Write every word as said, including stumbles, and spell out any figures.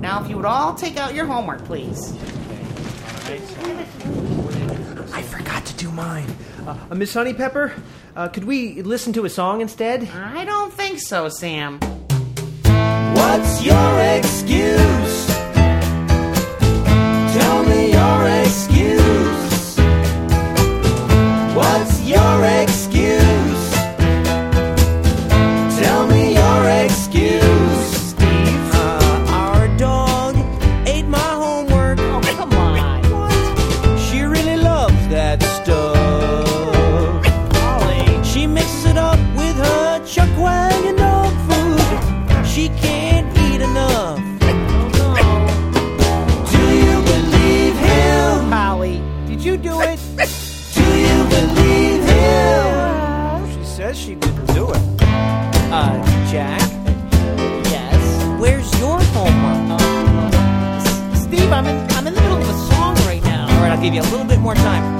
Now, if you would all take out your homework, please. I forgot to do mine. Uh, uh, Miss Honeypepper, uh, could we listen to a song instead? I don't think so, Sam. What's your excuse? Tell me your excuse. What's your excuse? Tell me your excuse. Steve? Uh, our dog ate my homework. Oh, come on. What? She really loves that stuff. Holly. She mixes it up with her chuck wagon dog food. She can't eat enough. Do you believe him? Holly, did you do it? Do you believe him? She says she didn't do it. Uh, Jack? Yes? Where's your homework? Uh, Steve, I'm in, I'm in the middle of a song right now. All right, I'll give you a little bit more time.